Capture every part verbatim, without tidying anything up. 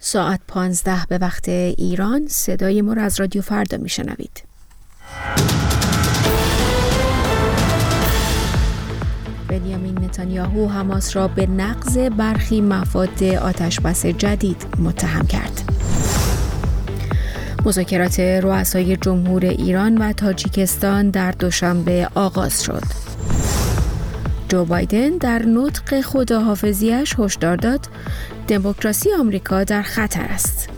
ساعت پانزده به وقت ایران. صدای ما را از رادیو فردا میشنوید. بنیامین نتانیاهو حماس را به نقض برخی مفاد آتشبس جدید متهم کرد. مذاکرات رؤسای جمهور ایران و تاجیکستان در دوشنبه آغاز شد. جو بایدن در نطق خداحافظی‌اش هشدار داد دموکراسی آمریکا در خطر است.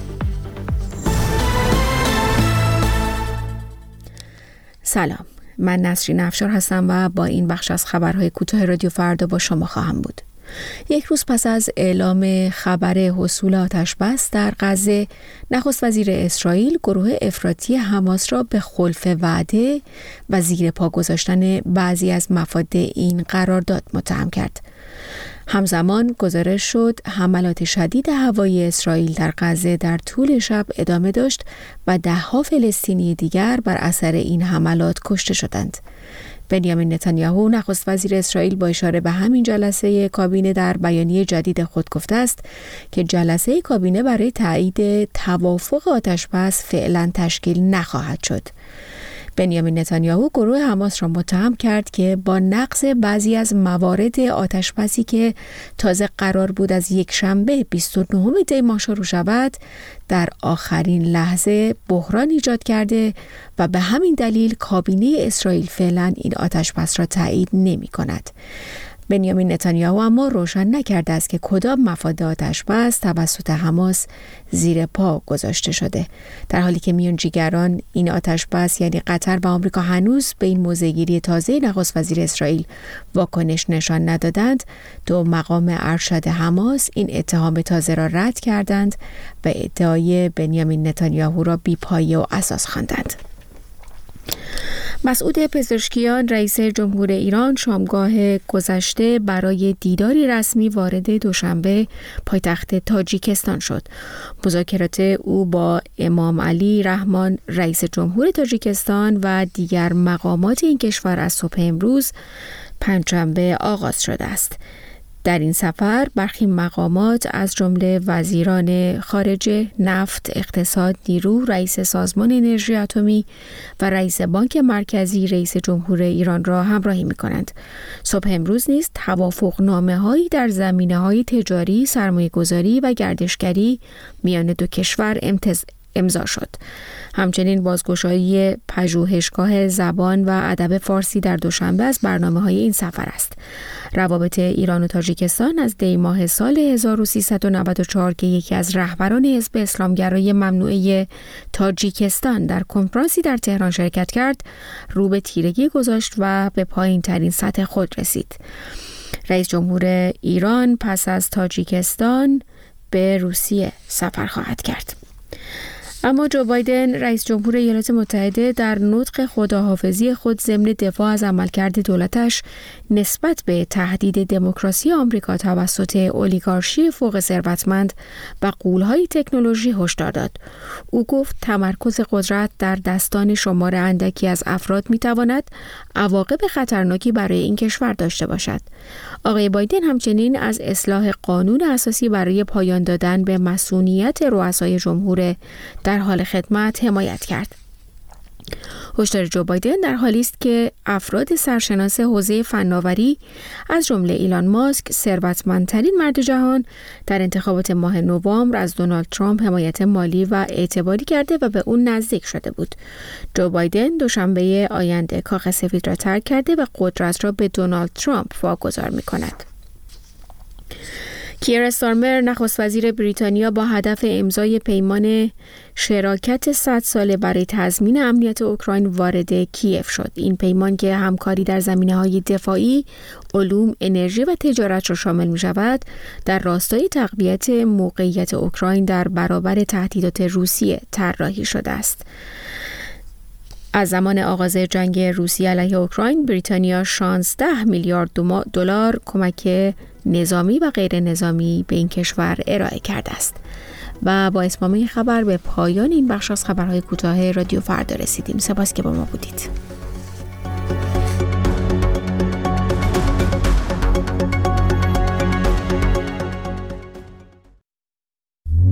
سلام، من نسرین افشار هستم و با این بخش از خبرهای کوتاه رادیو فردا با شما خواهم بود. یک روز پس از اعلام خبر حصول آتشبس در غزه، نخست وزیر اسرائیل گروه افراطی حماس را به خلف وعده و زیر پا گذاشتن بعضی از مفاد این قرارداد متهم کرد. همزمان گزارش شد حملات شدید هوایی اسرائیل در غزه در طول شب ادامه داشت و ده‌ها فلسطینی دیگر بر اثر این حملات کشته شدند. بنیامین نتانیاهو نخست وزیر اسرائیل با اشاره به همین جلسه کابینه در بیانیه جدید خود گفته است که جلسه کابینه برای تایید توافق آتشبس فعلا تشکیل نخواهد شد. بنیامین نتانیاهو گروه حماس را متهم کرد که با نقض بعضی از موارد آتشبسی که تازه قرار بود از یک شنبه بیست و نهم دی ماه شروع شود در آخرین لحظه بحران ایجاد کرده و به همین دلیل کابینه اسرائیل فعلا این آتشبس را تایید نمی کند. بنیامین نتانیاهو اما روشن نکرده است که کدام مفاد آتشبس توسط حماس زیر پا گذاشته شده، در حالی که میانجیگران این آتشبس یعنی قطر و آمریکا هنوز به این موضع‌گیری تازه نخست وزیر اسرائیل واکنش نشان ندادند. دو مقام ارشد حماس این اتهام تازه را رد کردند و ادعای بنیامین نتانیاهو را بی‌پایه و اساس خواندند. مسعود پزشکیان رئیس جمهور ایران شامگاه گذشته برای دیداری رسمی وارد دوشنبه پایتخت تاجیکستان شد. مذاکرات او با امام علی رحمان رئیس جمهور تاجیکستان و دیگر مقامات این کشور از صبح امروز پنجشنبه آغاز شده است. در این سفر برخی مقامات از جمله وزیران خارجه، نفت، اقتصاد، نیرو، رئیس سازمان انرژی اتمی و رئیس بانک مرکزی رئیس جمهور ایران را همراهی می‌کنند. صبح امروز نیز توافقنامه‌هایی در زمینه‌های تجاری، سرمایه‌گذاری و گردشگری میان دو کشور امتز... امضا شد. همچنین بازگشایی پژوهشگاه زبان و ادب فارسی در دوشنبه از برنامه‌های این سفر است. روابط ایران و تاجیکستان از دی ماه سال هزار و سیصد و نود و چهار که یکی از رهبران حزب اسلامگرای ممنوعه تاجیکستان در کنفرانسی در تهران شرکت کرد، رو به تیرگی گذاشت و به پایین‌ترین سطح خود رسید. رئیس جمهور ایران پس از تاجیکستان به روسیه سفر خواهد کرد. اما جو بایدن رئیس جمهور ایالات متحده در نطق خداحافظی خود ضمن دفاع از عملکرد دولتش نسبت به تهدید دموکراسی آمریکا توسط اولیگارشی فوق ثروتمند و غول‌های تکنولوژی هشدار داد. او گفت تمرکز قدرت در دستان شمار اندکی از افراد می‌تواند عواقب خطرناکی برای این کشور داشته باشد. آقای بایدن همچنین از اصلاح قانون اساسی برای پایان دادن به مصونیت رؤسای جمهور در حال خدمت حمایت کرد. هشدار جو بایدن در حالی است که افراد سرشناس حوزه فناوری از جمله ایلان ماسک ثروتمندترین مرد جهان در انتخابات ماه نوامبر از دونالد ترامپ حمایت مالی و اعتباری کرده و به اون نزدیک شده بود. جو بایدن دوشنبه آینده کاخ سفید را ترک کرده و قدرت را به دونالد ترامپ واگذار می‌کند. کیر استارمر نخست وزیر بریتانیا با هدف امضای پیمان شراکت صد ساله برای تضمین امنیت اوکراین وارد کیف شد. این پیمان که همکاری در زمینه‌های دفاعی، علوم، انرژی و تجارت را شامل می‌شود، در راستای تقویت موقعیت اوکراین در برابر تهدیدات روسیه طراحی شده است. از زمان آغاز جنگ روسیه علیه اوکراین، بریتانیا شانزده میلیارد دلار کمک نظامی و غیر نظامی به این کشور ارائه کرده است. و با اتمام این خبر به پایان این بخش از خبرهای کوتاه رادیو فردا رسیدیم. سپاس که با ما بودید.